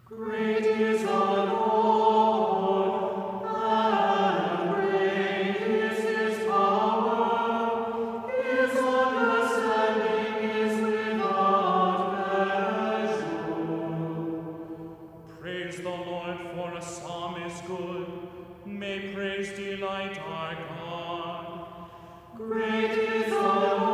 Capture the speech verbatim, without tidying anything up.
Great is our Lord, and great is his power. His understanding is without measure. Praise the Lord, for a psalm is good. May praise delight our God. Great is our